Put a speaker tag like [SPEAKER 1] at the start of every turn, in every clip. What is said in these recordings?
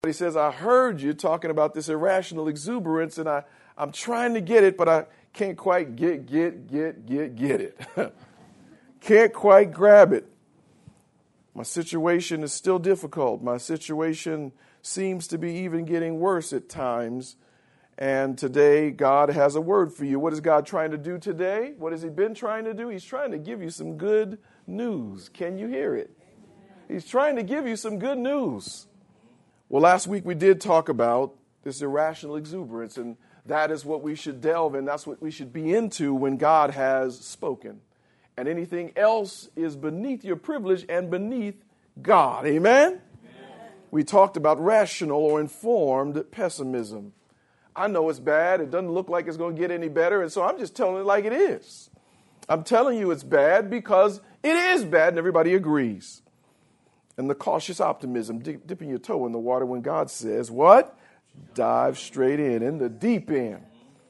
[SPEAKER 1] He says, I heard you talking about this irrational exuberance, and I'm trying to get it, but I can't quite get it. Can't quite grab it. My situation is still difficult. My situation seems to be even getting worse at times. And today, God has a word for you. What is God trying to do today? What has he been trying to do? He's trying to give you some good news. Can you hear it? He's trying to give you some good news. Well, last week we did talk about this irrational exuberance, and that is what we should delve in. That's what we should be into when God has spoken. And anything else is beneath your privilege and beneath God. Amen? Amen. We talked about rational or informed pessimism. I know it's bad. It doesn't look like it's going to get any better, and so I'm just telling it like it is. I'm telling you it's bad because it is bad, and everybody agrees. And the cautious optimism, dipping your toe in the water when God says, what? Dive straight in the deep end.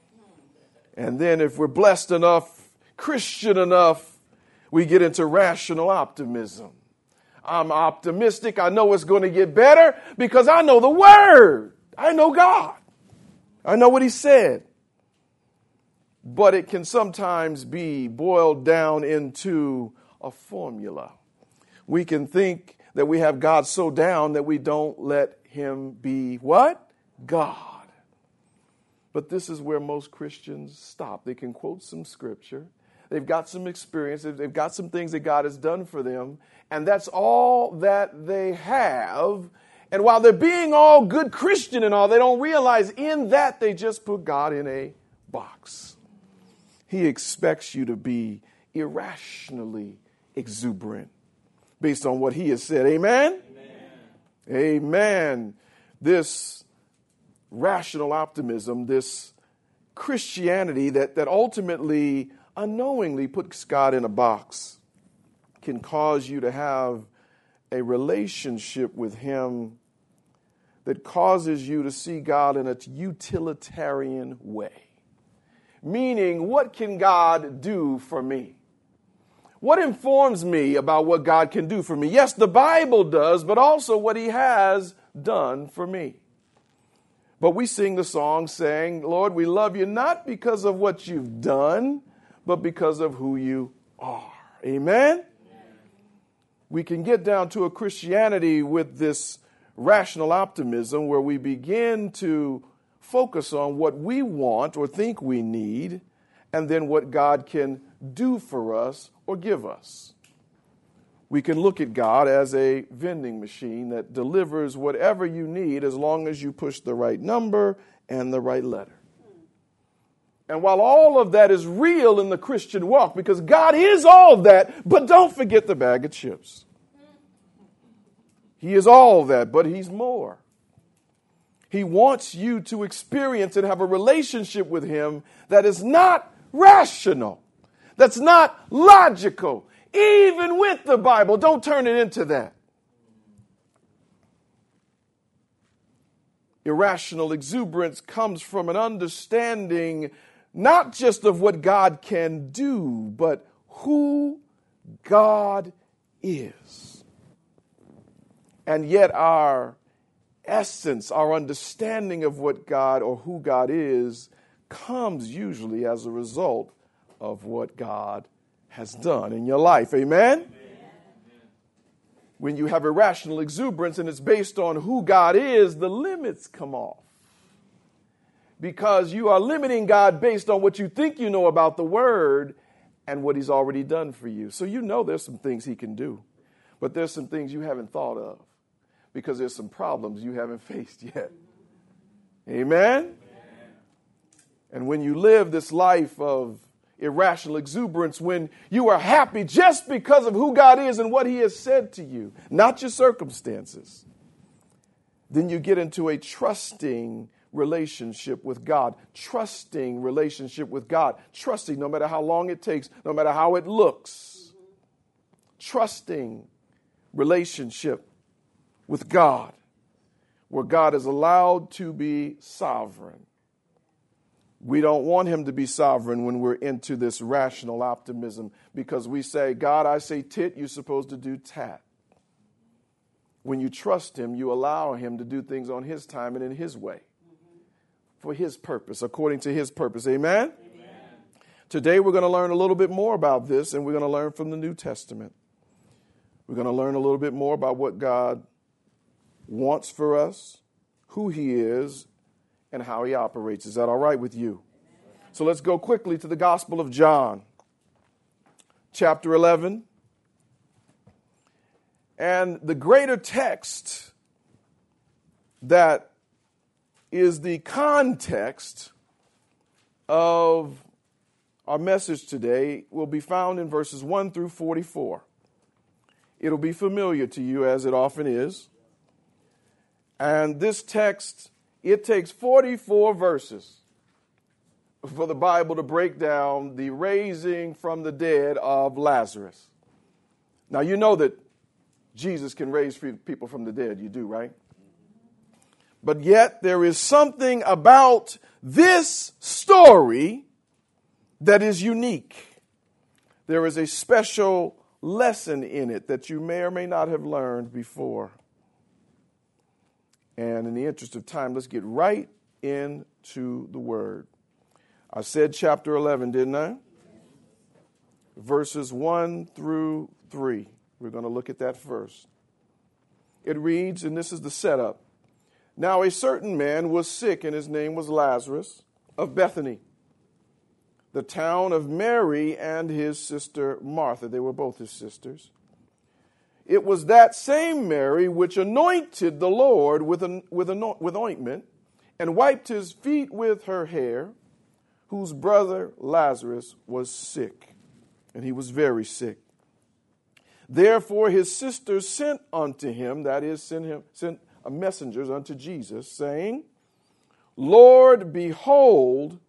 [SPEAKER 1] And then if we're blessed enough, Christian enough, we get into rational optimism. I'm optimistic. I know it's going to get better because I know the Word. I know God. I know what he said. But it can sometimes be boiled down into a formula. We can think that we have God so down that we don't let him be what? God. But this is where most Christians stop. They can quote some scripture. They've got some experience. They've got some things that God has done for them. And that's all that they have. And while they're being all good Christian and all, they don't realize in that they just put God in a box. He expects you to be irrationally exuberant based on what he has said. Amen? Amen. Amen. This rational optimism, this Christianity that ultimately unknowingly puts God in a box can cause you to have a relationship with him that causes you to see God in a utilitarian way. Meaning, what can God do for me? What informs me about what God can do for me? Yes, the Bible does, but also what he has done for me. But we sing the song saying, Lord, we love you not because of what you've done, but because of who you are. Amen? We can get down to a Christianity with this rational optimism where we begin to focus on what we want or think we need, and then what God can do for us or give us. We can look at God as a vending machine that delivers whatever you need as long as you push the right number and the right letter. And while all of that is real in the Christian walk, because God is all of that, but don't forget the bag of chips. He is all of that, but he's more. He wants you to experience and have a relationship with him that is not rational, that's not logical. Even with the Bible, don't turn it into that. Irrational exuberance comes from an understanding not just of what God can do, but who God is. And yet our essence, our understanding of what God or who God is, comes usually as a result of what God has done in your life. Amen? Amen. When you have irrational exuberance and it's based on who God is, the limits come off. Because you are limiting God based on what you think you know about the Word and what he's already done for you. So you know there's some things he can do, but there's some things you haven't thought of because there's some problems you haven't faced yet. Amen? And when you live this life of irrational exuberance, when you are happy just because of who God is and what he has said to you, not your circumstances, then you get into a trusting relationship with God. Trusting relationship with God. Trusting no matter how long it takes, no matter how it looks. Trusting relationship with God, where God is allowed to be sovereign. We don't want him to be sovereign when we're into this rational optimism because we say, God, I say tit, you're supposed to do tat. When you trust him, you allow him to do things on his time and in his way for his purpose, according to his purpose. Amen? Amen. Today we're going to learn a little bit more about this, and we're going to learn from the New Testament. We're going to learn a little bit more about what God wants for us, who he is, and how he operates. Is that all right with you? So let's go quickly to the Gospel of John, chapter 11. And the greater text that is the context of our message today will be found in verses 1 through 44. It'll be familiar to you, as it often is. And this text, it takes 44 verses for the Bible to break down the raising from the dead of Lazarus. Now, you know that Jesus can raise people from the dead. You do, right? But yet there is something about this story that is unique. There is a special lesson in it that you may or may not have learned before. And in the interest of time, let's get right into the word. I said chapter 11, didn't I? Verses 1 through 3. We're going to look at that first. It reads, and this is the setup. Now a certain man was sick, and his name was Lazarus, of Bethany, the town of Mary and his sister Martha. They were both his sisters. It was that same Mary which anointed the Lord with ointment and wiped his feet with her hair, whose brother Lazarus was sick, and he was very sick. Therefore his sisters sent unto him, that is, sent messengers unto Jesus, saying, Lord, behold,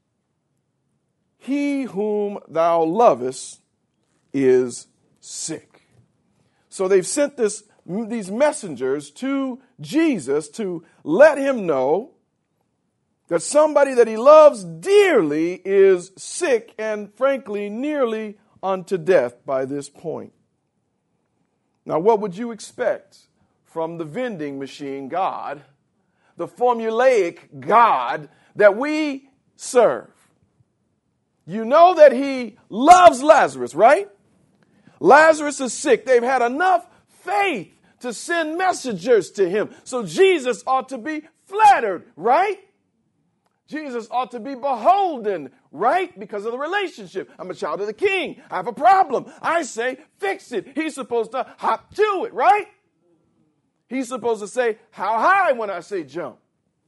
[SPEAKER 1] he whom thou lovest is sick. So they've sent these messengers to Jesus to let him know that somebody that he loves dearly is sick and, frankly, nearly unto death by this point. Now, what would you expect from the vending machine God, the formulaic God that we serve? You know that he loves Lazarus, right? Lazarus is sick. They've had enough faith to send messengers to him. So Jesus ought to be flattered, right? Jesus ought to be beholden, right? Because of the relationship. I'm a child of the king. I have a problem. I say, fix it. He's supposed to hop to it, right? He's supposed to say, how high when I say jump?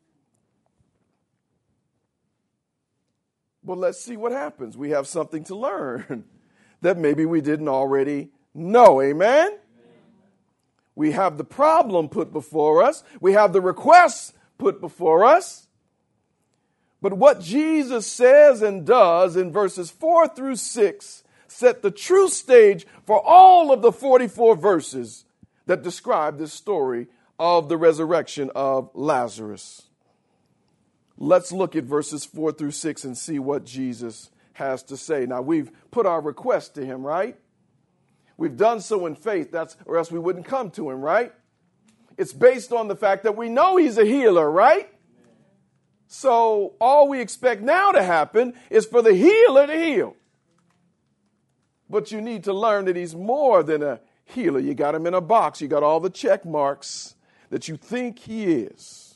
[SPEAKER 1] But let's see what happens. We have something to learn that maybe we didn't already know. Amen? We have the problem put before us. We have the requests put before us. But what Jesus says and does in verses 4 through 6 set the true stage for all of the 44 verses that describe this story of the resurrection of Lazarus. Let's look at verses 4 through 6 and see what Jesus has to say. Now, we've put our request to him, right? We've done so in faith, or else we wouldn't come to him, right? It's based on the fact that we know he's a healer, right? So all we expect now to happen is for the healer to heal. But you need to learn that he's more than a healer. You got him in a box. You got all the check marks that you think he is.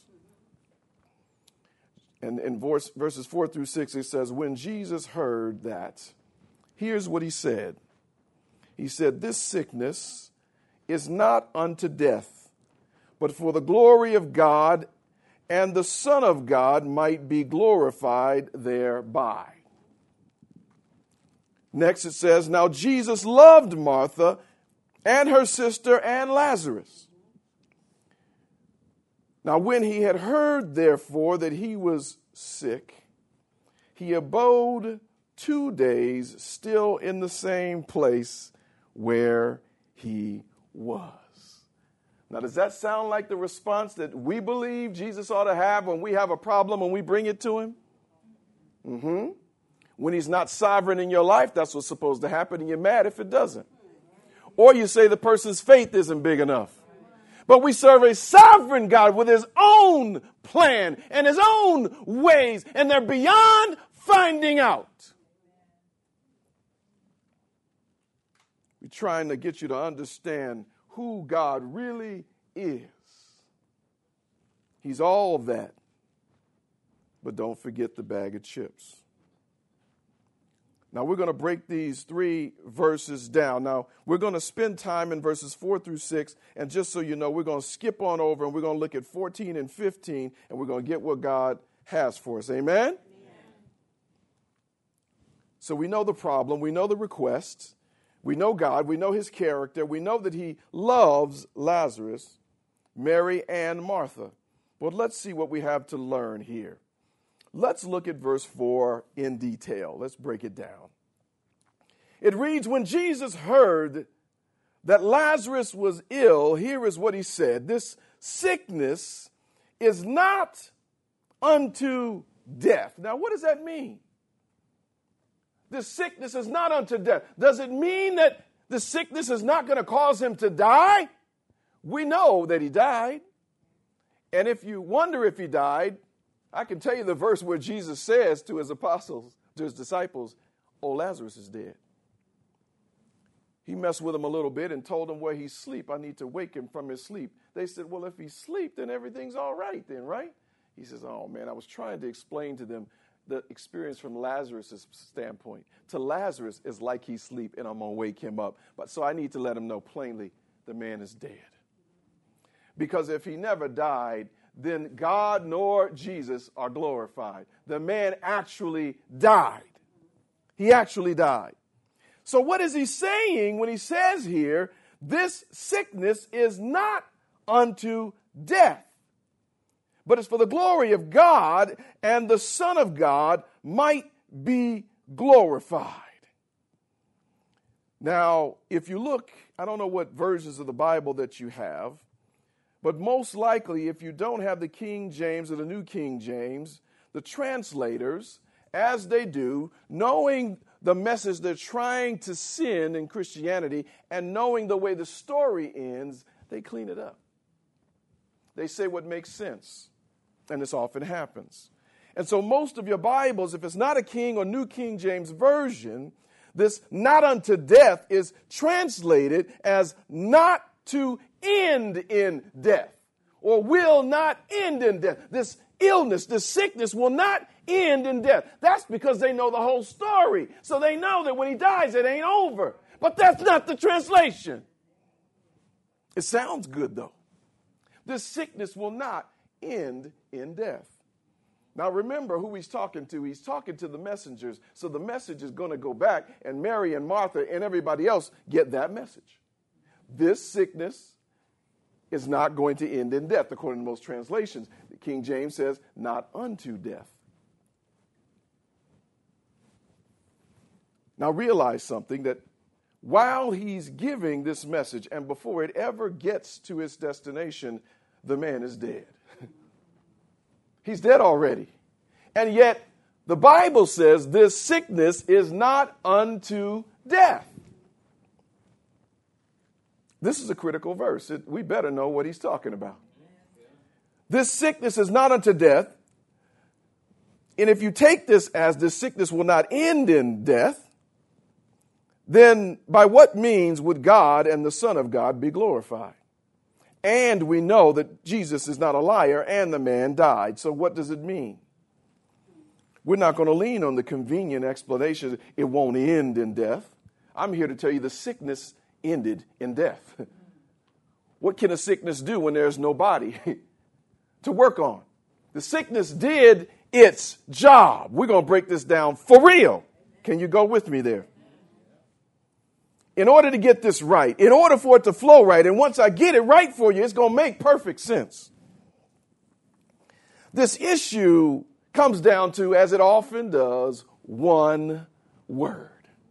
[SPEAKER 1] And in verses 4 through 6, it says, when Jesus heard that, here's what he said. He said, this sickness is not unto death, but for the glory of God, and the Son of God might be glorified thereby. Next it says, now Jesus loved Martha and her sister and Lazarus. Now when he had heard, therefore, that he was sick, he abode 2 days still in the same place where he was. Now, does that sound like the response that we believe Jesus ought to have when we have a problem and we bring it to him? When he's not sovereign in your life, that's what's supposed to happen, and you're mad if it doesn't. Or you say the person's faith isn't big enough. But we serve a sovereign God with his own plan and his own ways, and they're beyond finding out. We're trying to get you to understand who God really is. He's all of that. But don't forget the bag of chips. Now, we're going to break these 3 verses down. Now, we're going to spend time in verses 4 through 6. And just so you know, we're going to skip on over and we're going to look at 14 and 15. And we're going to get what God has for us. Amen? Amen. So we know the problem. We know the request. We know God. We know his character. We know that he loves Lazarus, Mary, and Martha. But let's see what we have to learn here. Let's look at verse 4 in detail. Let's break it down. It reads, when Jesus heard that Lazarus was ill, here is what he said. This sickness is not unto death. Now, what does that mean? This sickness is not unto death. Does it mean that the sickness is not going to cause him to die? We know that he died. And if you wonder if he died, I can tell you the verse where Jesus says to his apostles, to his disciples, oh, Lazarus is dead. He messed with him a little bit and told him where he's asleep. I need to wake him from his sleep. They said, well, if he's asleep, then everything's all right then, right? He says, oh, man, I was trying to explain to them the experience from Lazarus' standpoint. To Lazarus, is like he's asleep and I'm going to wake him up. But so I need to let him know plainly the man is dead. Because if he never died, then God nor Jesus are glorified. The man actually died. He actually died. So what is he saying when he says here, this sickness is not unto death, but it's for the glory of God, and the Son of God might be glorified. Now, if you look, I don't know what versions of the Bible that you have, but most likely, if you don't have the King James or the New King James, the translators, as they do, knowing the message they're trying to send in Christianity and knowing the way the story ends, they clean it up. They say what makes sense, and this often happens. And so most of your Bibles, if it's not a King or New King James version, this not unto death is translated as not to end in death, or will not end in death. This illness, this sickness will not end in death. That's because they know the whole story. So they know that when he dies, it ain't over. But that's not the translation. It sounds good, though. This sickness will not end in death. Now remember who he's talking to. He's talking to the messengers. So the message is going to go back, and Mary and Martha and everybody else get that message. This sickness is not going to end in death, according to most translations. The King James says, not unto death. Now realize something, that while he's giving this message, and before it ever gets to its destination, the man is dead. He's dead already. And yet, the Bible says this sickness is not unto death. This is a critical verse. We better know what he's talking about. This sickness is not unto death. And if you take this as this sickness will not end in death, then by what means would God and the Son of God be glorified? And we know that Jesus is not a liar and the man died. So what does it mean? We're not going to lean on the convenient explanation, it won't end in death. I'm here to tell you the sickness ended in death. What can a sickness do when there's no body to work on? The sickness did its job. We're going to break this down for real. Can you go with me there? In order to get this right, in order for it to flow right, and once I get it right for you, it's going to make perfect sense. This issue comes down to, as it often does, one word.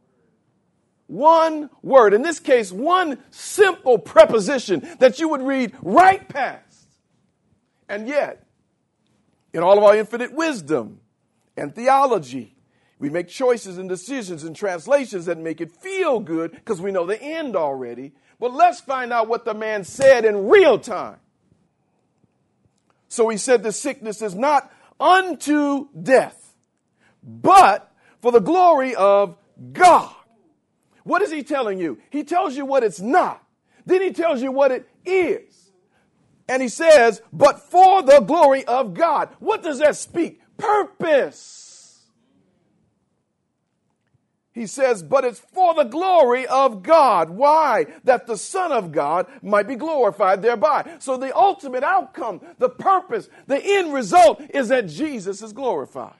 [SPEAKER 1] One word. In this case, one simple preposition that you would read right past. And yet, in all of our infinite wisdom and theology, We make choices and decisions and translations that make it feel good because we know the end already. But let's find out what the man said in real time. So he said the sickness is not unto death, but for the glory of God. What is he telling you? He tells you what it's not. Then he tells you what it is. And he says, but for the glory of God. What does that speak? Purpose. He says, but it's for the glory of God. Why? That the Son of God might be glorified thereby. So the ultimate outcome, the purpose, the end result is that Jesus is glorified.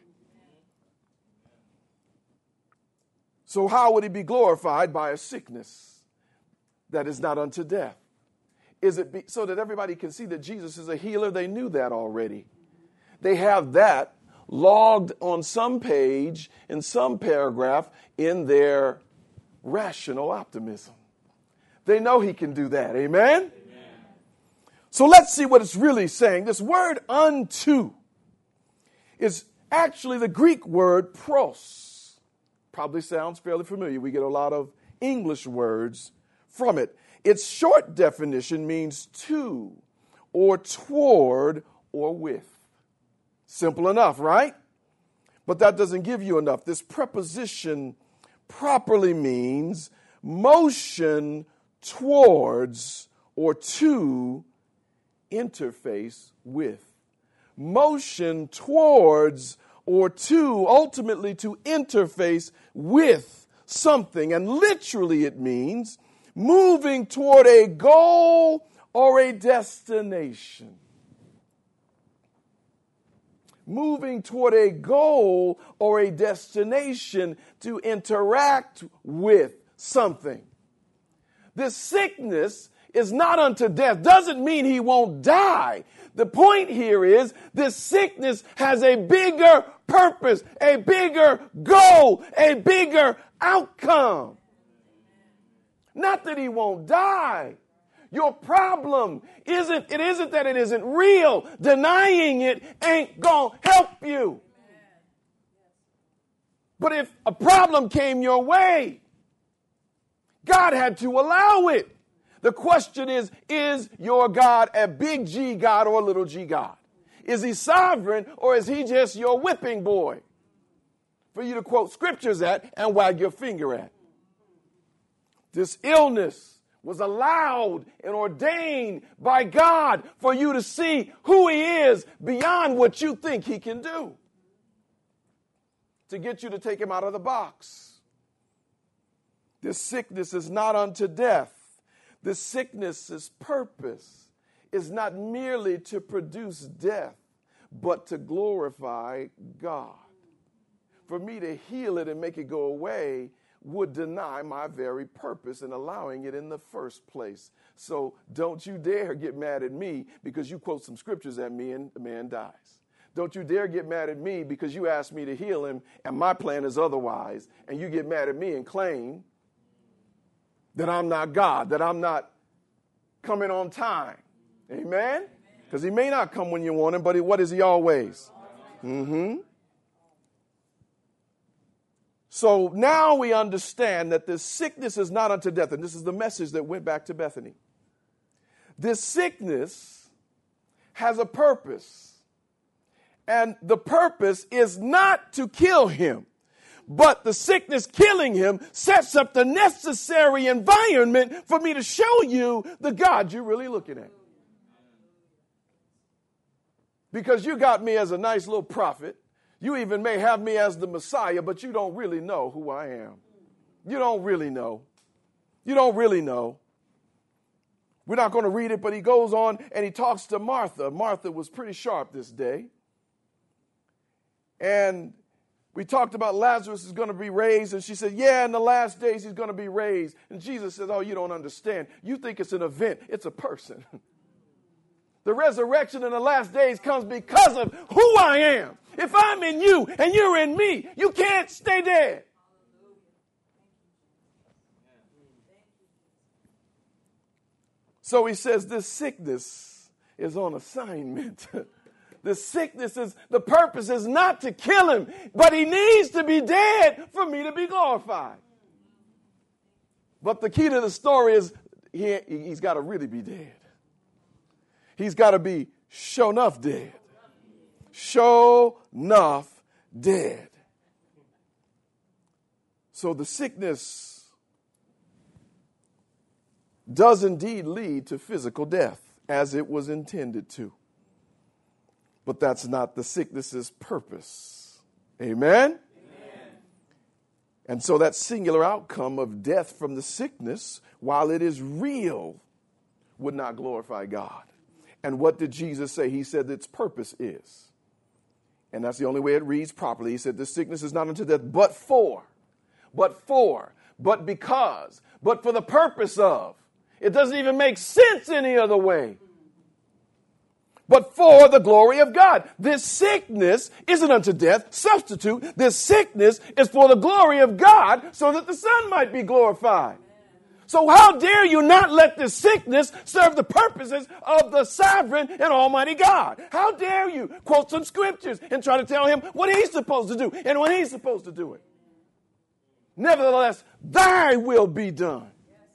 [SPEAKER 1] So how would he be glorified? By a sickness that is not unto death. Is it so that everybody can see that Jesus is a healer? They knew that already. They have that logged on some page, in some paragraph, in their rational optimism. They know he can do that. Amen? Amen. So let's see what it's really saying. This word unto is actually the Greek word pros. Probably sounds fairly familiar. We get a lot of English words from it. Its short definition means to, or toward, or with. Simple enough, right? But that doesn't give you enough. This preposition properly means motion towards or to interface with. Motion towards or to, ultimately to interface with something. And literally it means moving toward a goal or a destination. Moving toward a goal or a destination to interact with something. This sickness is not unto death. Doesn't mean he won't die. The point here is this sickness has a bigger purpose, a bigger goal, a bigger outcome. Not that he won't die. Your problem isn't that it isn't real. Denying it ain't gonna help you. But if a problem came your way, God had to allow it. The question is your God a big G God or a little g God? Is he sovereign or is he just your whipping boy for you to quote scriptures at and wag your finger at? This illness was allowed and ordained by God for you to see who he is beyond what you think he can do. To get you to take him out of the box. This sickness is not unto death. This sickness's purpose is not merely to produce death, but to glorify God. For me to heal it and make it go away would deny my very purpose in allowing it in the first place. So don't you dare get mad at me because you quote some scriptures at me and the man dies. Don't you dare get mad at me because you asked me to heal him and my plan is otherwise, and you get mad at me and claim that I'm not God, that I'm not coming on time. Amen? Because he may not come when you want him, but what is he always? So now we understand that this sickness is not unto death. And this is the message that went back to Bethany. This sickness has a purpose. And the purpose is not to kill him. But the sickness killing him sets up the necessary environment for me to show you the God you're really looking at. Because you got me as a nice little prophet. You even may have me as the Messiah, but you don't really know who I am. You don't really know. You don't really know. We're not going to read it, but he goes on and he talks to Martha. Martha was pretty sharp this day. And we talked about Lazarus is going to be raised, and she said, yeah, in the last days he's going to be raised. And Jesus says, oh, you don't understand. You think it's an event. It's a person. The resurrection in the last days comes because of who I am. If I'm in you and you're in me, you can't stay dead. So he says this sickness is on assignment The sickness is, the purpose is not to kill him, but he needs to be dead for me to be glorified. But the key to the story is he's got to really be dead. He's got to be sure enough dead. Sure enough dead. So the sickness does indeed lead to physical death, as it was intended to. But that's not the sickness's purpose. Amen? And so that singular outcome of death from the sickness, while it is real, would not glorify God. And what did Jesus say? He said its purpose is. And that's the only way it reads properly. He said this sickness is not unto death, but because, but for the purpose of. It doesn't even make sense any other way. But for the glory of God. This sickness isn't unto death. Substitute. This sickness is for the glory of God so that the Son might be glorified. So how dare you not let this sickness serve the purposes of the sovereign and almighty God? How dare you quote some scriptures and try to tell him what he's supposed to do and when he's supposed to do it? Nevertheless, thy will be done.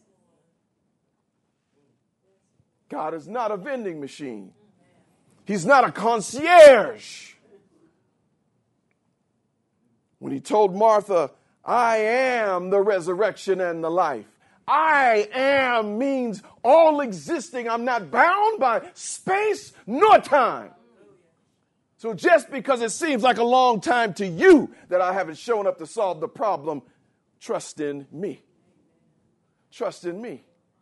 [SPEAKER 1] God is not a vending machine. He's not a concierge. When he told Martha, I am the resurrection and the life. I am means all existing. I'm not bound by space nor time. So just because it seems like a long time to you that I haven't shown up to solve the problem, trust in me. Trust in me.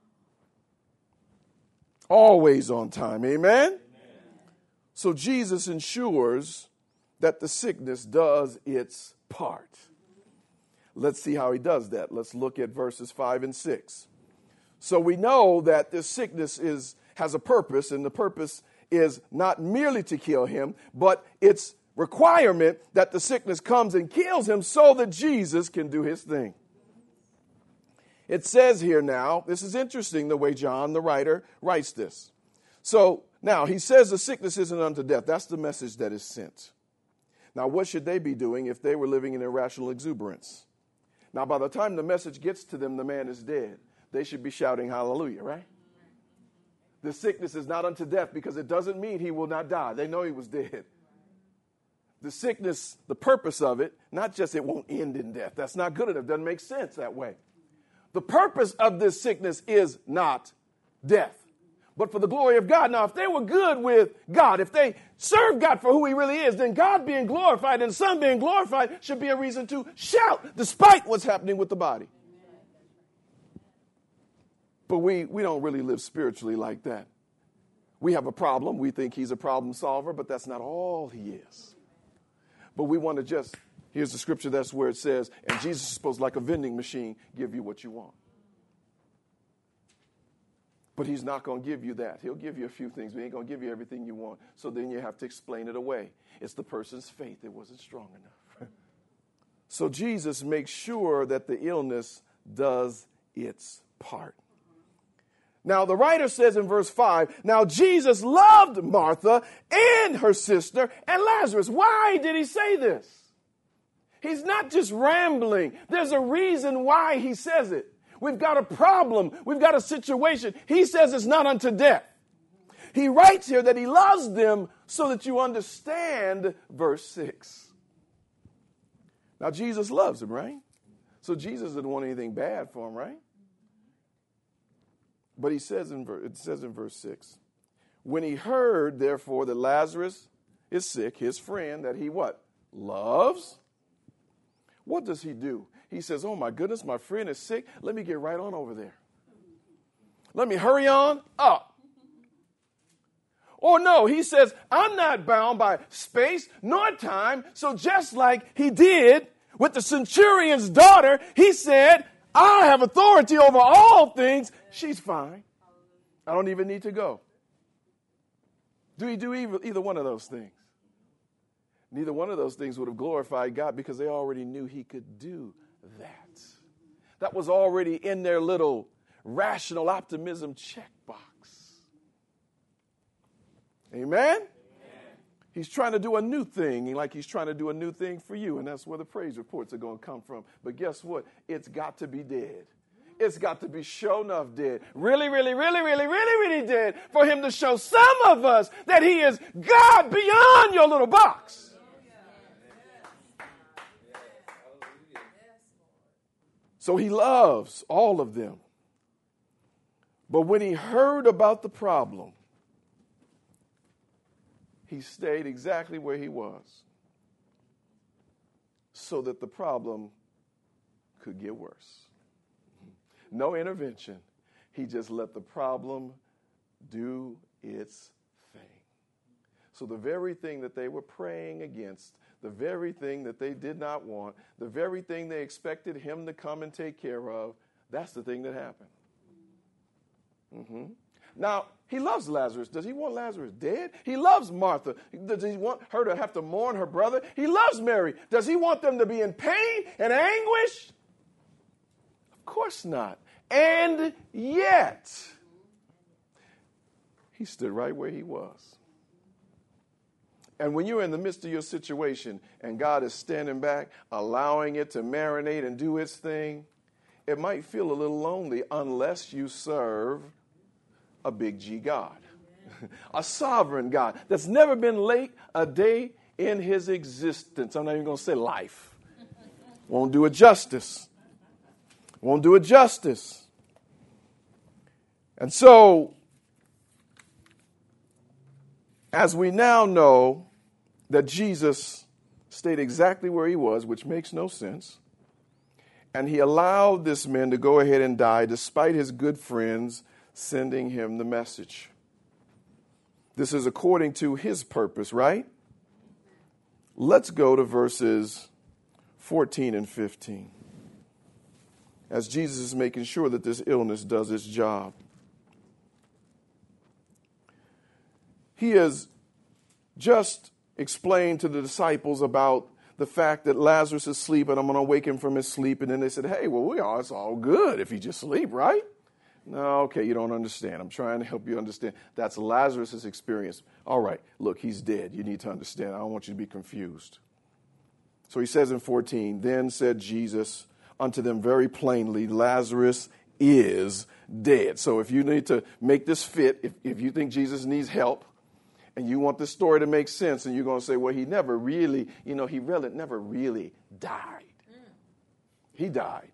[SPEAKER 1] Always on time. Amen? So Jesus ensures that the sickness does its part. Let's see how he does that. Let's look at verses 5 and 6. So we know that this sickness has a purpose, and the purpose is not merely to kill him, but it's requirement that the sickness comes and kills him so that Jesus can do his thing. It says here now, this is interesting the way John, the writer, writes this. So now he says the sickness isn't unto death. That's the message that is sent. Now what should they be doing if they were living in irrational exuberance? Now by the time the message gets to them, the man is dead. They should be shouting hallelujah, right? The sickness is not unto death because it doesn't mean he will not die. They know he was dead. The sickness, the purpose of it, not just it won't end in death. That's not good enough. Doesn't make sense that way. The purpose of this sickness is not death, but for the glory of God. Now, if they were good with God, if they serve God for who he really is, then God being glorified and the Son being glorified should be a reason to shout despite what's happening with the body. But we don't really live spiritually like that. We have a problem. We think he's a problem solver, but that's not all he is. But we want to just, here's the scripture, that's where it says, and Jesus is supposed, like a vending machine, give you what you want. But he's not going to give you that. He'll give you a few things, but he ain't going to give you everything you want. So then you have to explain it away. It's the person's faith that wasn't strong enough. So Jesus makes sure that the illness does its part. Now, the writer says in verse 5, now Jesus loved Martha and her sister and Lazarus. Why did he say this? He's not just rambling. There's a reason why he says it. We've got a problem. We've got a situation. He says it's not unto death. He writes here that he loves them so that you understand verse 6. Now, Jesus loves them, right? So Jesus didn't want anything bad for him, right? But it says in verse 6, when he heard, therefore, that Lazarus is sick, his friend that he what? Loves. What does he do? He says, oh my goodness, my friend is sick. Let me get right on over there. Let me hurry on up. Or no, he says, I'm not bound by space nor time. So just like he did with the centurion's daughter, he said, I have authority over all things. She's fine. I don't even need to go. Do he do either one of those things? Neither one of those things would have glorified God because they already knew he could do that. That was already in their little rational optimism checkbox. Amen? He's trying to do a new thing, like he's trying to do a new thing for you. And that's where the praise reports are going to come from. But guess what? It's got to be dead. It's got to be sure enough dead. Really, really, really, really, really, really dead for him to show some of us that he is God beyond your little box. So he loves all of them. But when he heard about the problem, he stayed exactly where he was so that the problem could get worse. No intervention. He just let the problem do its thing. So the very thing that they were praying against, the very thing that they did not want, the very thing they expected him to come and take care of, that's the thing that happened. Now, he loves Lazarus. Does he want Lazarus dead? He loves Martha. Does he want her to have to mourn her brother? He loves Mary. Does he want them to be in pain and anguish? Of course not. And yet, he stood right where he was. And when you're in the midst of your situation and God is standing back, allowing it to marinate and do its thing, it might feel a little lonely unless you serve a big G God, a sovereign God that's never been late a day in his existence. I'm not even going to say life. Won't do it justice. Won't do it justice. And so, as we now know that Jesus stayed exactly where he was, which makes no sense, and he allowed this man to go ahead and die despite his good friends sending him the message. This is according to his purpose, right? Let's go to verses 14 and 15. As Jesus is making sure that this illness does its job. He has just explained to the disciples about the fact that Lazarus is asleep and I'm going to wake him from his sleep. And then they said, hey, well, it's all good if he just sleep, right? No, okay, you don't understand. I'm trying to help you understand. That's Lazarus' experience. All right, look, he's dead. You need to understand. I don't want you to be confused. So he says in 14, then said Jesus unto them very plainly, Lazarus is dead. So if you need to make this fit, if you think Jesus needs help, and you want this story to make sense, and you're going to say, well, he never really, he really never really died. He died.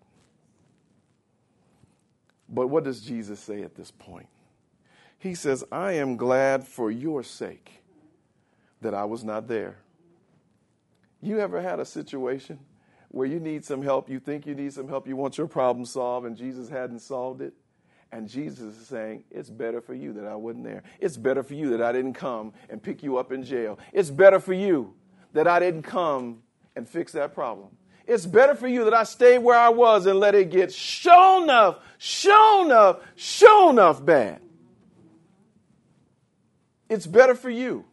[SPEAKER 1] But what does Jesus say at this point? He says, I am glad for your sake that I was not there. You ever had a situation where you need some help, you think you need some help, you want your problem solved, and Jesus hadn't solved it? And Jesus is saying, it's better for you that I wasn't there. It's better for you that I didn't come and pick you up in jail. It's better for you that I didn't come and fix that problem. It's better for you that I stayed where I was and let it get shown enough bad. It's better for you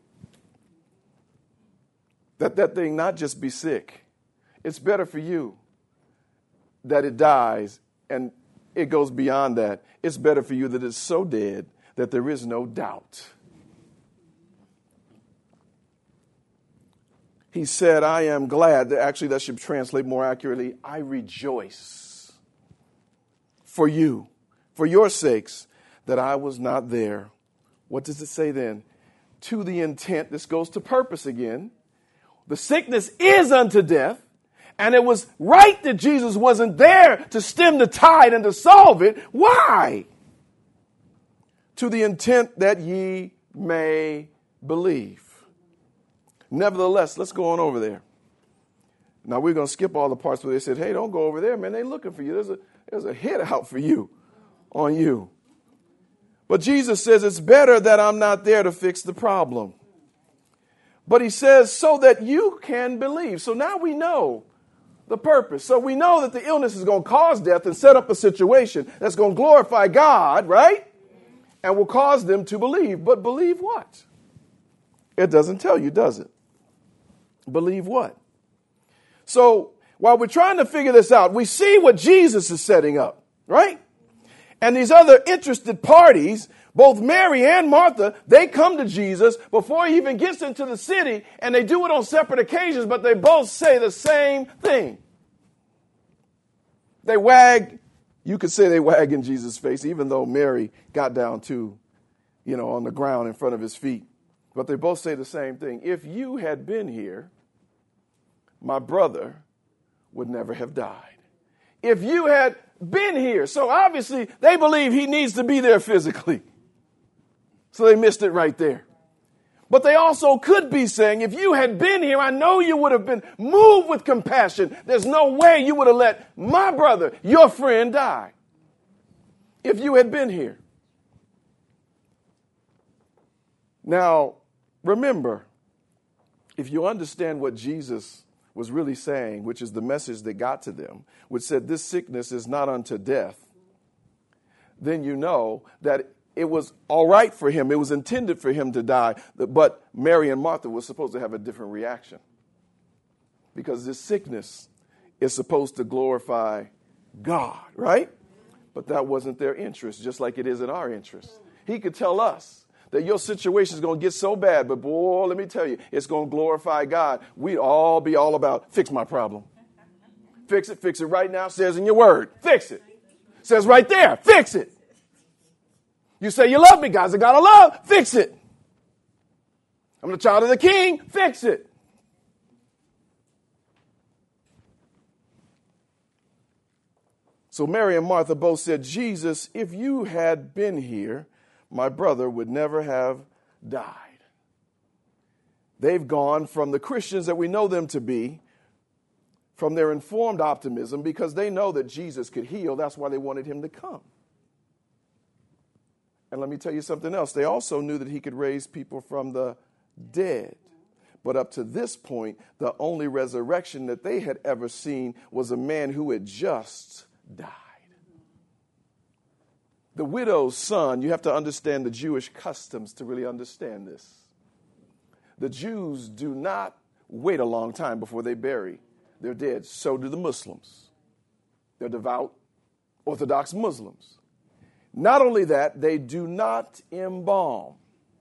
[SPEAKER 1] that thing not just be sick. It's better for you that it dies and it goes beyond that. It's better for you that it's so dead that there is no doubt. He said, I am glad. Actually, that should translate more accurately. I rejoice for you, for your sakes, that I was not there. What does it say then? To the intent, this goes to purpose again. The sickness is unto death. And it was right that Jesus wasn't there to stem the tide and to solve it. Why? To the intent that ye may believe. Nevertheless, let's go on over there. Now, we're going to skip all the parts where they said, hey, don't go over there, man. They're looking for you. There's a hit out for you, on you. But Jesus says it's better that I'm not there to fix the problem. But he says so that you can believe. So now we know the purpose. So we know that the illness is going to cause death and set up a situation that's going to glorify God, right? And will cause them to believe. But believe what? It doesn't tell you, does it? Believe what? So while we're trying to figure this out, we see what Jesus is setting up, right? And these other interested parties Both Mary and Martha, they come to Jesus before he even gets into the city, and they do it on separate occasions, but they both say the same thing. They wag, you could say they wag in Jesus' face, even though Mary got down too, on the ground in front of his feet. But they both say the same thing. If you had been here, my brother would never have died. If you had been here. So obviously they believe he needs to be there physically. So they missed it right there. But they also could be saying, if you had been here, I know you would have been moved with compassion. There's no way you would have let my brother, your friend, die. If you had been here. Now, remember, if you understand what Jesus was really saying, which is the message that got to them, which said this sickness is not unto death, then you know that it was all right for him. It was intended for him to die. But Mary and Martha were supposed to have a different reaction. Because this sickness is supposed to glorify God, right? But that wasn't their interest, just like it is in our interest. He could tell us that your situation is going to get so bad, but boy, let me tell you, it's going to glorify God. We'd all be all about, fix my problem. Fix it right now, says in your word. Fix it. Says right there, fix it. You say you love me, God's a God of love. Fix it. I'm the child of the King. Fix it. So Mary and Martha both said, Jesus, if you had been here, my brother would never have died. They've gone from the Christians that we know them to be, from their informed optimism, because they know that Jesus could heal. That's why they wanted him to come. And let me tell you something else. They also knew that he could raise people from the dead. But up to this point, the only resurrection that they had ever seen was a man who had just died. The widow's son, you have to understand the Jewish customs to really understand this. The Jews do not wait a long time before they bury their dead. So do the Muslims. They're devout Orthodox Muslims. Not only that, they do not embalm.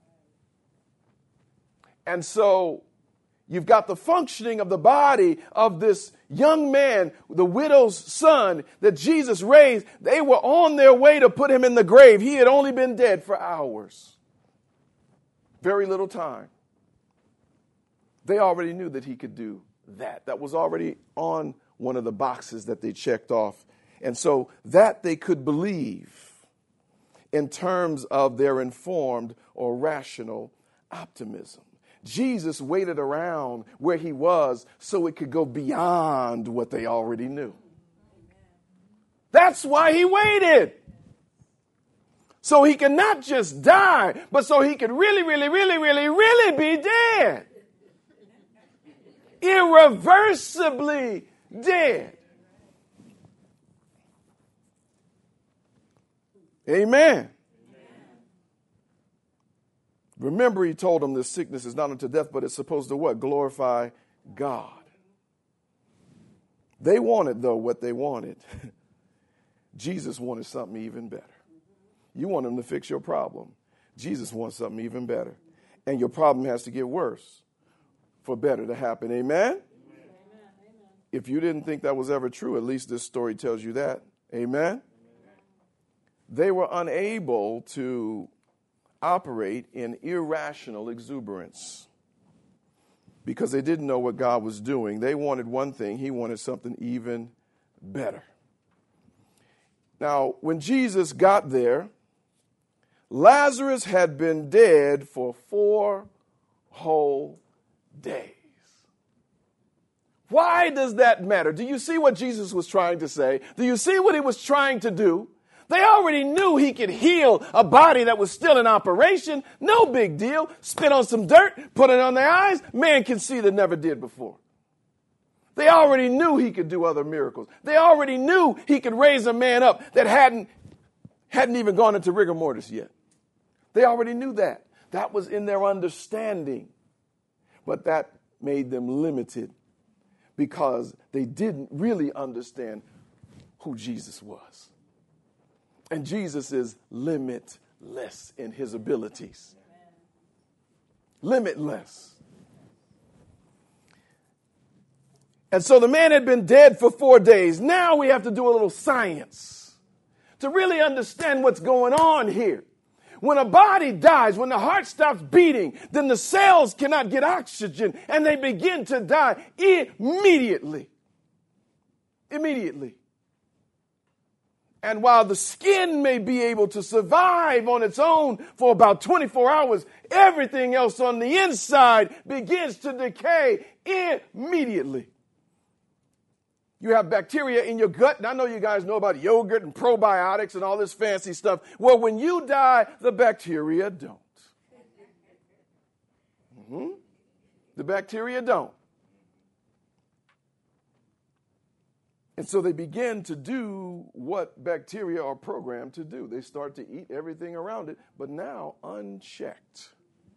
[SPEAKER 1] And so you've got the functioning of the body of this young man, the widow's son that Jesus raised. They were on their way to put him in the grave. He had only been dead for hours. Very little time. They already knew that he could do that. That was already on one of the boxes that they checked off. And so that they could believe in terms of their informed or rational optimism. Jesus waited around where he was so it could go beyond what they already knew. That's why he waited. So he could not just die, but so he could really be dead. Irreversibly dead. Amen. Remember, he told them this sickness is not unto death, but it's supposed to what? Glorify God. They wanted, though, what they wanted. Jesus wanted something even better. You want him to fix your problem. Jesus wants something even better. And your problem has to get worse for better to happen. Amen? If you didn't think that was ever true, at least this story tells you that. Amen? They were unable to operate in irrational exuberance because they didn't know what God was doing. They wanted one thing. He wanted something even better. Now, when Jesus got there, Lazarus had been dead for 4 whole days. Why does that matter? Do you see what Jesus was trying to say? Do you see what he was trying to do? They already knew he could heal a body that was still in operation. No big deal. Spit on some dirt, put it on their eyes. Man can see that never did before. They already knew he could do other miracles. They already knew he could raise a man up that hadn't even gone into rigor mortis yet. They already knew that. That was in their understanding. But that made them limited because they didn't really understand who Jesus was. And Jesus is limitless. limitless in his abilities. Limitless. And so the man had been dead for 4 days. Now we have to do a little science to really understand what's going on here. When a body dies, when the heart stops beating, then the cells cannot get oxygen and they begin to die immediately. Immediately. And while the skin may be able to survive on its own for about 24 hours, everything else on the inside begins to decay immediately. You have bacteria in your gut, and I know you guys know about yogurt and probiotics and all this fancy stuff. Well, when you die, the bacteria don't. The bacteria don't. And so they begin to do what bacteria are programmed to do. They start to eat everything around it, but now unchecked.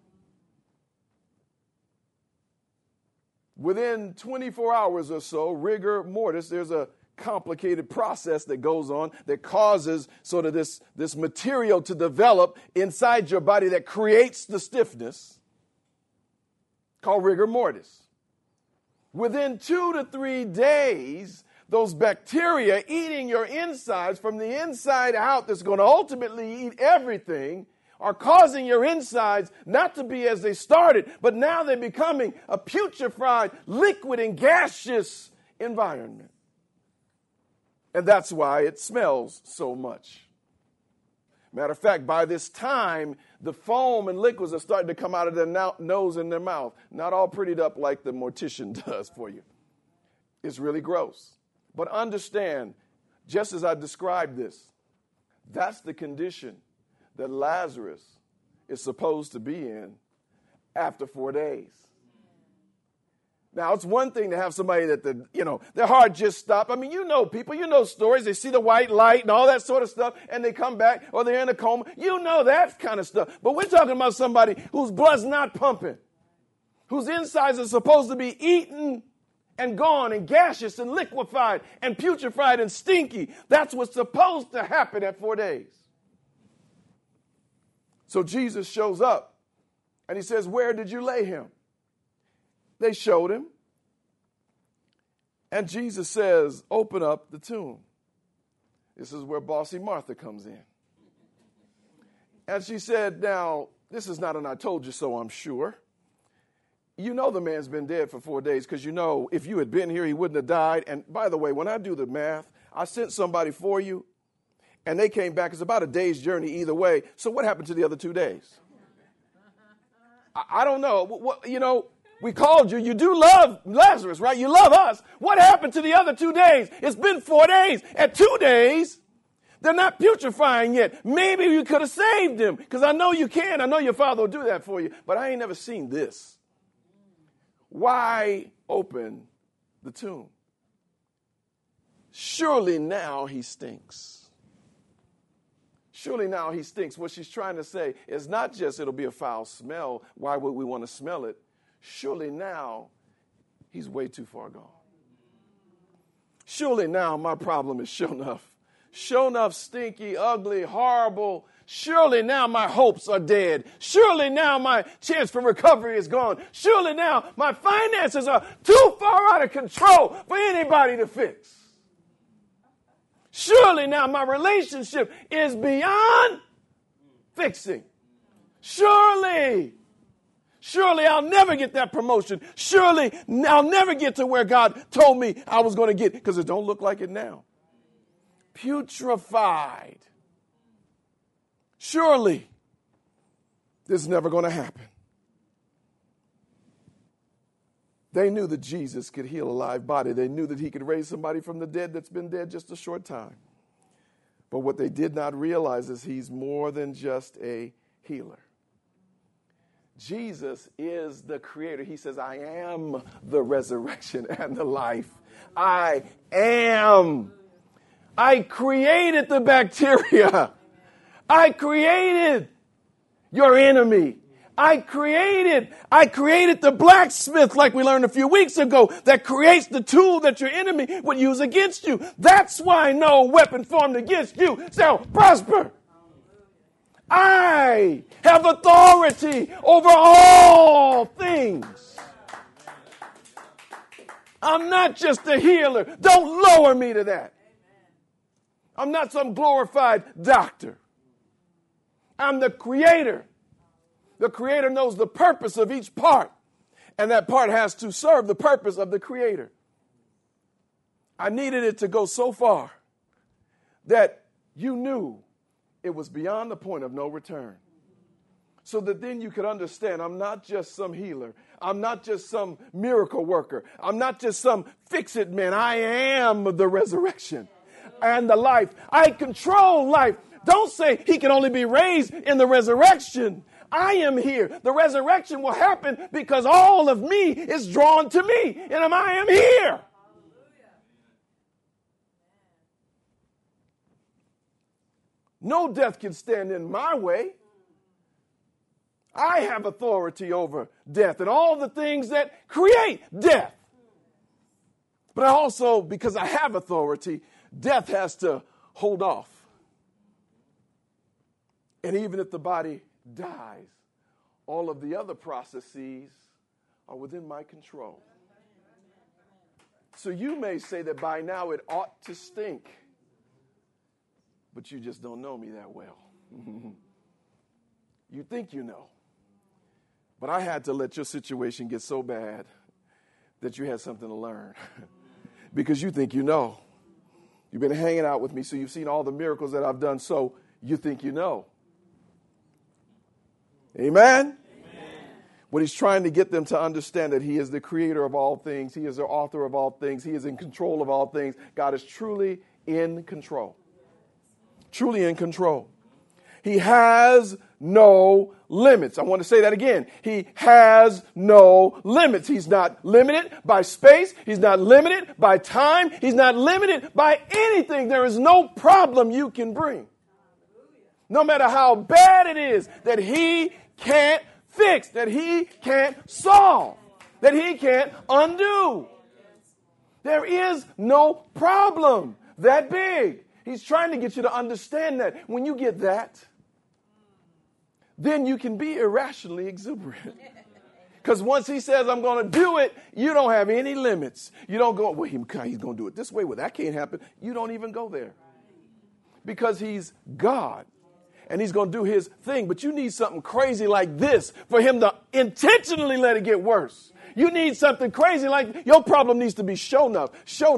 [SPEAKER 1] Within 24 hours or so, rigor mortis, there's a complicated process that goes on that causes sort of this material to develop inside your body that creates the stiffness called rigor mortis. Within 2 to 3 days, those bacteria eating your insides from the inside out that's going to ultimately eat everything are causing your insides not to be as they started, but now they're becoming a putrefied, liquid, and gaseous environment. And that's why it smells so much. Matter of fact, by this time, the foam and liquids are starting to come out of their nose and their mouth. Not all prettied up like the mortician does for you. It's really gross. But understand, just as I described this, that's the condition that Lazarus is supposed to be in after 4 days. Now, it's one thing to have somebody that, their heart just stopped. I mean, you know people, you know stories. They see the white light and all that sort of stuff, and they come back, or they're in a coma. You know that kind of stuff. But we're talking about somebody whose blood's not pumping, whose insides are supposed to be eaten and gone and gaseous and liquefied and putrefied and stinky. That's what's supposed to happen at 4 days. So Jesus shows up and he says, "Where did you lay him?" They showed him. And Jesus says, "Open up the tomb." This is where bossy Martha comes in. And she said, "Now, this is not an I told you so, I'm sure. You know the man's been dead for 4 days because you know if you had been here, he wouldn't have died. And by the way, when I do the math, I sent somebody for you, and they came back. It's about a day's journey either way. So what happened to the other 2 days?" I don't know. We called you. You do love Lazarus, right? You love us. What happened to the other 2 days? It's been 4 days. At 2 days, they're not putrefying yet. Maybe you could have saved him because I know you can. I know your father will do that for you. But I ain't never seen this. Why open the tomb? Surely now he stinks. Surely now he stinks. What she's trying to say is not just it'll be a foul smell. Why would we want to smell it? Surely now he's way too far gone. Surely now my problem is sure enough stinky, ugly, horrible. Surely now my hopes are dead. Surely now my chance for recovery is gone. Surely now my finances are too far out of control for anybody to fix. Surely now my relationship is beyond fixing. Surely I'll never get that promotion. Surely I'll never get to where God told me I was going to get, because it don't look like it now. Putrefied. Surely this is never going to happen. They knew that Jesus could heal a live body. They knew that he could raise somebody from the dead that's been dead just a short time. But what they did not realize is he's more than just a healer. Jesus is the creator. He says, "I am the resurrection and the life. I am. I created the bacteria. I created your enemy. I created the blacksmith, like we learned a few weeks ago, that creates the tool that your enemy would use against you. That's why no weapon formed against you shall prosper. I have authority over all things. I'm not just a healer. Don't lower me to that. I'm not some glorified doctor. I'm the creator. The creator knows the purpose of each part, and that part has to serve the purpose of the creator. I needed it to go so far that you knew it was beyond the point of no return. So that then you could understand I'm not just some healer. I'm not just some miracle worker. I'm not just some fix-it man. I am the resurrection and the life. I control life. Don't say he can only be raised in the resurrection. I am here. The resurrection will happen because all of me is drawn to me. And I am here. No death can stand in my way. I have authority over death and all the things that create death. But also, because I have authority, death has to hold off. And even if the body dies, all of the other processes are within my control. So you may say that by now it ought to stink, but you just don't know me that well. You think you know. But I had to let your situation get so bad that you had something to learn. Because you think you know. You've been hanging out with me, so you've seen all the miracles that I've done, so you think you know. Amen? What he's trying to get them to understand that he is the creator of all things. He is the author of all things. He is in control of all things. God is truly in control. Truly in control. He has no limits. I want to say that again. He has no limits. He's not limited by space. He's not limited by time. He's not limited by anything. There is no problem you can bring. No matter how bad it is that he can't fix, that he can't solve, that he can't undo. There is no problem that big. He's trying to get you to understand that. When you get that, then you can be irrationally exuberant. Because once he says, I'm going to do it, you don't have any limits. You don't go, well, he's going to do it this way. Well, that can't happen. You don't even go there. Because he's God. And he's going to do his thing. But you need something crazy like this for him to intentionally let it get worse. You need something crazy like your problem needs to be shown up,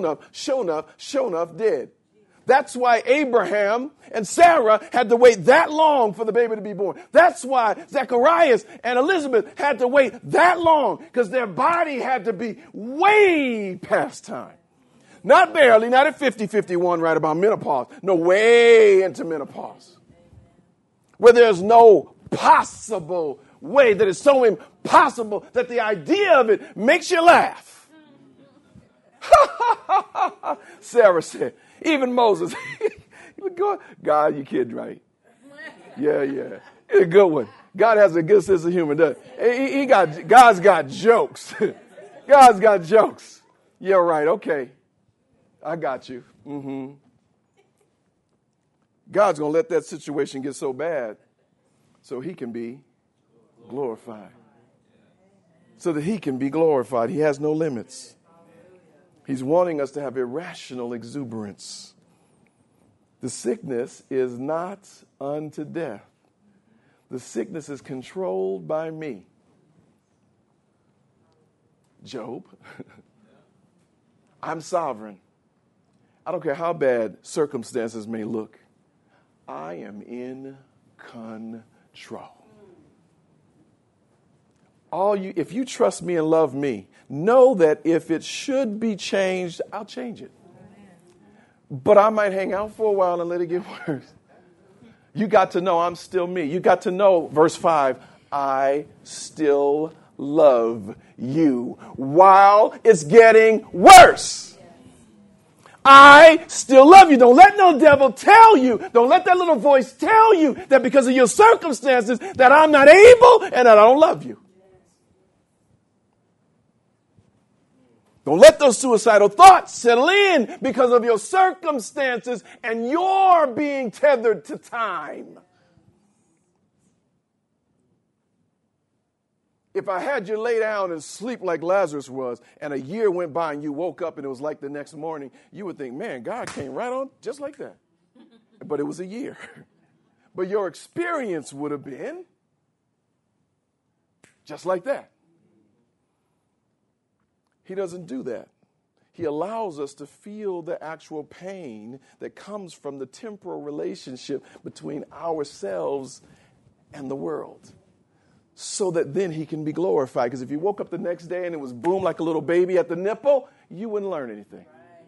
[SPEAKER 1] dead. That's why Abraham and Sarah had to wait that long for the baby to be born. That's why Zacharias and Elizabeth had to wait that long, because their body had to be way past time. Not barely, not at 50, 51, right about menopause. No, way into menopause. Where there's no possible way, that is so impossible that the idea of it makes you laugh. Sarah said, even Moses, God, you kidding, right? Yeah. It's a good one. God has a good sense of humor, doesn't he? God's got jokes. God's got jokes. Yeah, right. Okay. I got you. Mm-hmm. God's going to let that situation get so bad so he can be glorified. So that he can be glorified. He has no limits. He's wanting us to have irrational exuberance. The sickness is not unto death. The sickness is controlled by me. Job, I'm sovereign. I don't care how bad circumstances may look. I am in control. If you trust me and love me, know that if it should be changed, I'll change it. But I might hang out for a while and let it get worse. You got to know I'm still me. You got to know, verse 5, I still love you while it's getting worse. I still love you. Don't let no devil tell you. Don't let that little voice tell you that because of your circumstances that I'm not able and that I don't love you. Don't let those suicidal thoughts settle in because of your circumstances and you're being tethered to time. If I had you lay down and sleep like Lazarus was, and a year went by and you woke up and it was like the next morning, you would think, man, God came right on just like that. But it was a year. But your experience would have been just like that. He doesn't do that. He allows us to feel the actual pain that comes from the temporal relationship between ourselves and the world, so that then he can be glorified. Because if you woke up the next day and it was boom like a little baby at the nipple, you wouldn't learn anything.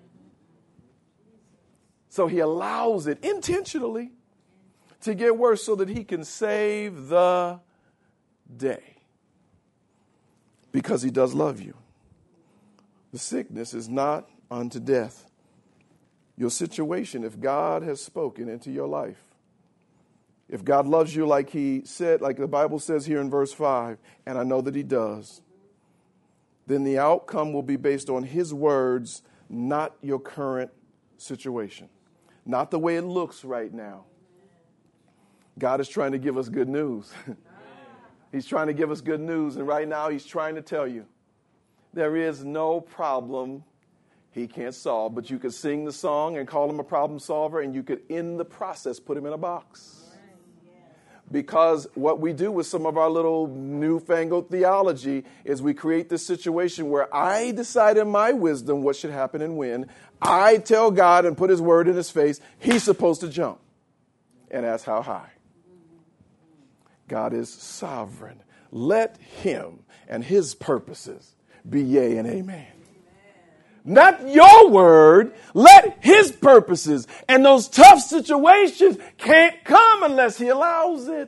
[SPEAKER 1] So he allows it intentionally to get worse so that he can save the day. Because he does love you. The sickness is not unto death. Your situation, if God has spoken into your life, if God loves you like he said, like the Bible says here in verse 5, and I know that he does, then the outcome will be based on his words, not your current situation, not the way it looks right now. God is trying to give us good news. He's trying to give us good news, and right now he's trying to tell you there is no problem he can't solve, but you could sing the song and call him a problem solver, and you could, in the process, put him in a box. Because what we do with some of our little newfangled theology is we create this situation where I decide in my wisdom what should happen and when. I tell God and put his word in his face, he's supposed to jump. And that's how high. God is sovereign. Let him and his purposes be yea and amen. Not your word. Let his purposes. And those tough situations can't come unless he allows it.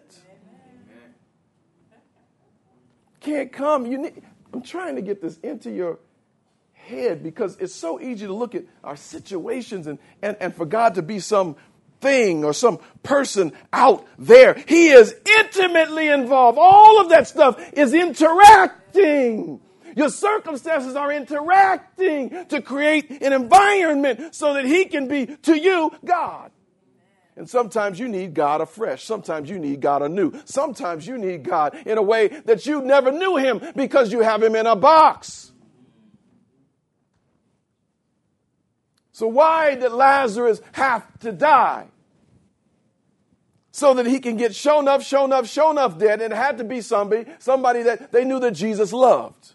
[SPEAKER 1] Can't come. I'm trying to get this into your head because it's so easy to look at our situations and for God to be some thing or some person out there. He is intimately involved. All of that stuff is interacting. Your circumstances are interacting to create an environment so that he can be, to you, God. And sometimes you need God afresh. Sometimes you need God anew. Sometimes you need God in a way that you never knew him because you have him in a box. So why did Lazarus have to die? So that he can get shown up dead. And it had to be somebody that they knew that Jesus loved.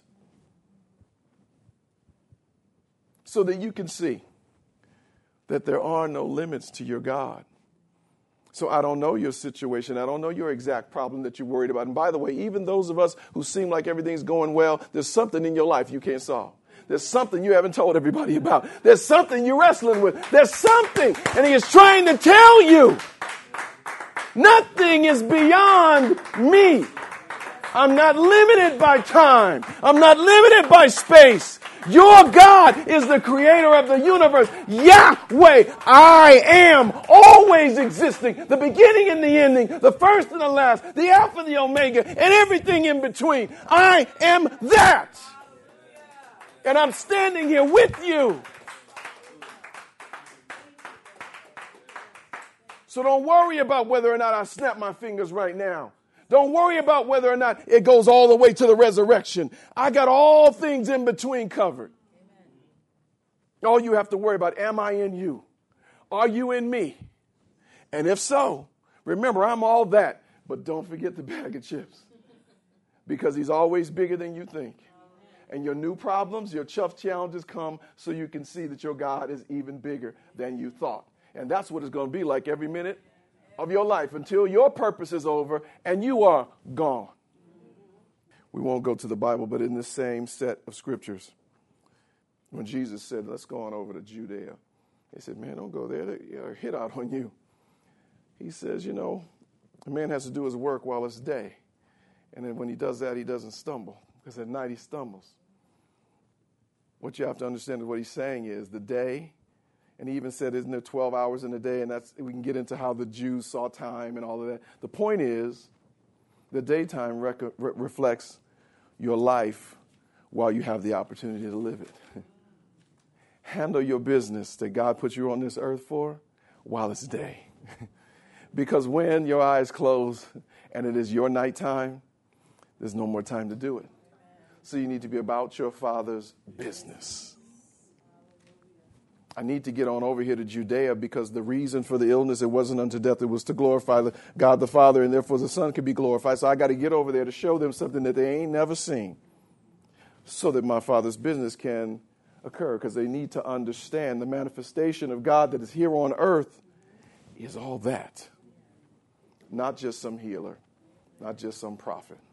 [SPEAKER 1] So that you can see that there are no limits to your God. So I don't know your situation. I don't know your exact problem that you're worried about. And by the way, even those of us who seem like everything's going well, there's something in your life you can't solve. There's something you haven't told everybody about. There's something you're wrestling with. There's something. And he is trying to tell you, nothing is beyond me. I'm not limited by time. I'm not limited by space. Your God is the creator of the universe. Yahweh, I am, always existing, the beginning and the ending, the first and the last, the Alpha, the Omega, and everything in between. I am that. And I'm standing here with you. So don't worry about whether or not I snap my fingers right now. Don't worry about whether or not it goes all the way to the resurrection. I got all things in between covered. All you have to worry about, am I in you? Are you in me? And if so, remember, I'm all that. But don't forget the bag of chips. Because he's always bigger than you think. And your new problems, your tough challenges come so you can see that your God is even bigger than you thought. And that's what it's going to be like every minute of your life until your purpose is over and you are gone. We won't go to the Bible, but in the same set of scriptures, when Jesus said, let's go on over to Judea, they said, man, don't go there. They'll hit out on you. He says, a man has to do his work while it's day. And then when he does that, he doesn't stumble, because at night he stumbles. What you have to understand is what he's saying is the day. And he even said, isn't there 12 hours in a day? And we can get into how the Jews saw time and all of that. The point is, the daytime reflects your life while you have the opportunity to live it. Handle your business that God put you on this earth for while it's day. Because when your eyes close and it is your nighttime, there's no more time to do it. So you need to be about your Father's business. I need to get on over here to Judea because the reason for the illness, it wasn't unto death. It was to glorify God the Father, and therefore the Son could be glorified. So I got to get over there to show them something that they ain't never seen so that my Father's business can occur, because they need to understand the manifestation of God that is here on earth is all that. Not just some healer, not just some prophet.